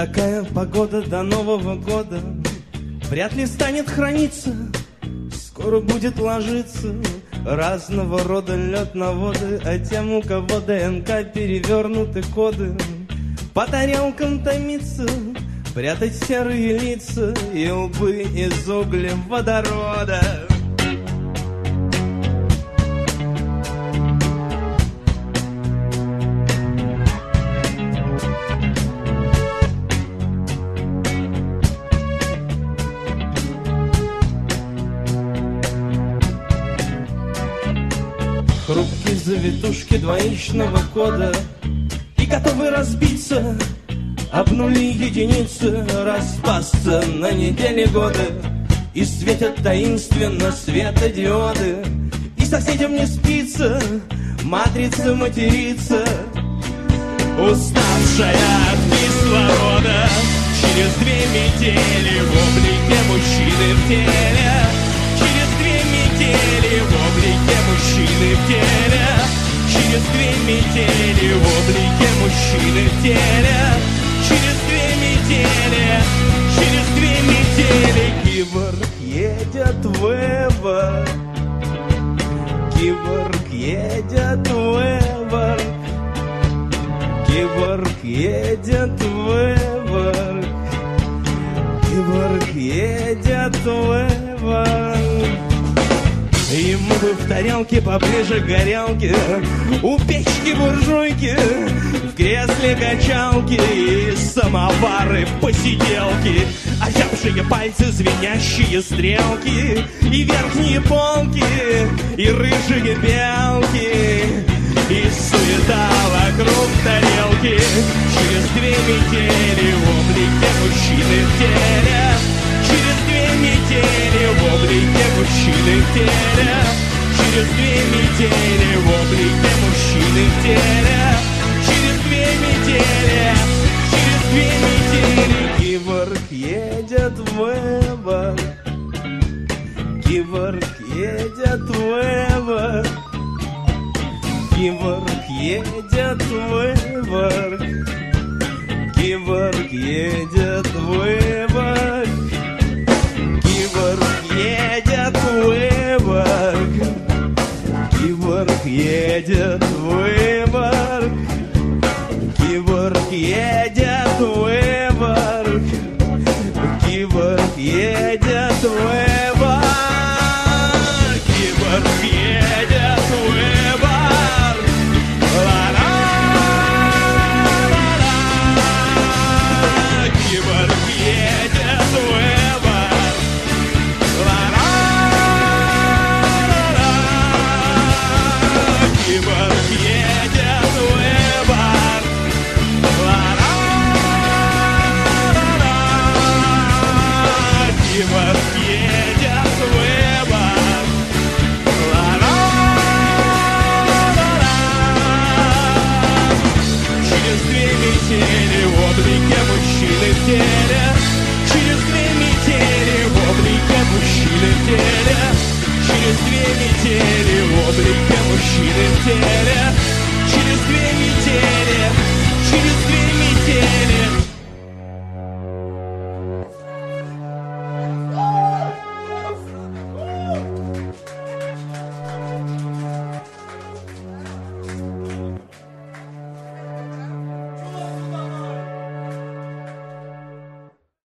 Такая погода до Нового года вряд ли станет храниться. Скоро будет ложиться разного рода лед на воды, а тем, у кого ДНК перевернуты коды, по тарелкам томиться, прятать серые лица и лбы из углеводорода. Хрупкие завитушки двоичного кода и готовы разбиться об нули единицы, распасться на недели годы. И светят таинственно светодиоды, и соседям не спится, матрица матерится, уставшая от кислорода. Через 2 недели в облике мужчины в теле, через 2 недели в облике мужчины в теле, через 2 недели в облике мужчины в теле, через 2 недели, через 2 недели. Киборг едет в выбор, киборг едет в выбор, киборг едет в выбор, киборг едет в выбор. Ему бы в тарелке поближе к горелке, у печки буржуйки, в кресле качалки и самовары посиделки, озябшие пальцы, звенящие стрелки, и верхние полки, и рыжие белки, и суета вокруг тарелки. Через 2 недели в облике мужчины в теле, через 2 недели в облике мужчины в теле, через 2 недели в облике мужчины в теле, через 2 недели, через 2 недели. Киборг едет в выбор, киборг едет в выбор, киборг едет в выбор, киборг едет в выбор, киборг едет в выбор, киборг едет в выбор, киборг едет в выбор, киборг едет в выбор, киборг едет в выбор. Киборг едет в выбор. Киборг едет в выбор. Киборг едет в выбор. Через 2 недели в облике мужчины в теле,